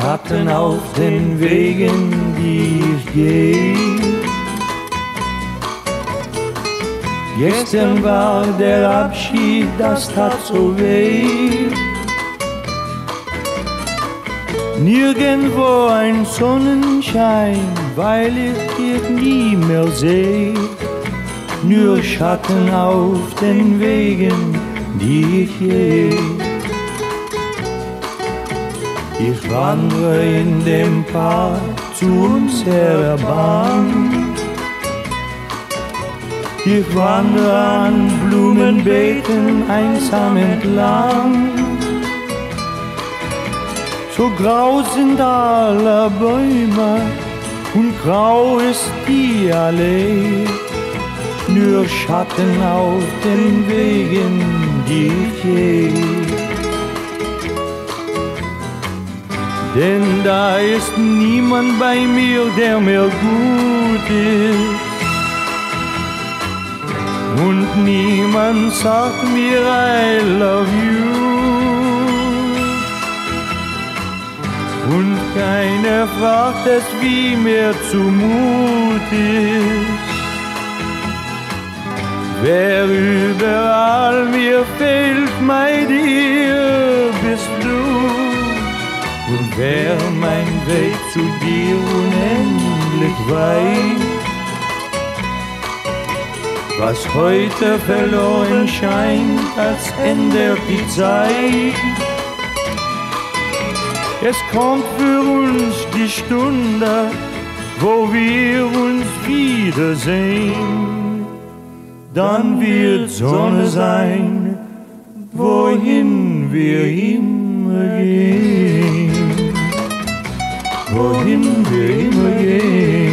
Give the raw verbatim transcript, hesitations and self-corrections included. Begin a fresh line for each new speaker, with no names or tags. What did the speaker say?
Schatten auf den Wegen, die ich gehe. Gestern war der Abschied, das tat so weh. Nirgendwo ein Sonnenschein, weil ich dich nie mehr seh. Nur Schatten auf den Wegen, die ich gehe. Ich wandere in dem Park zu unserer Bahn. Ich wandere an Blumenbeeten einsam entlang. So grau sind alle Bäume und grau ist die Allee. Nur Schatten auf den Wegen, die ich gehe. Denn da ist niemand bei mir, der mir gut ist. Und niemand sagt mir I love you. Und keiner fragt es, wie mir zumut ist. Wer überall mir fehlt, mein dir bist du. Und wer mein Weg zu dir unendlich weit. Was heute verloren scheint, als ändert die Zeit. Es kommt für uns die Stunde, wo wir uns wiedersehen. Dann wird Sonne sein, wohin wir immer gehen. Wohin wir immer gehen.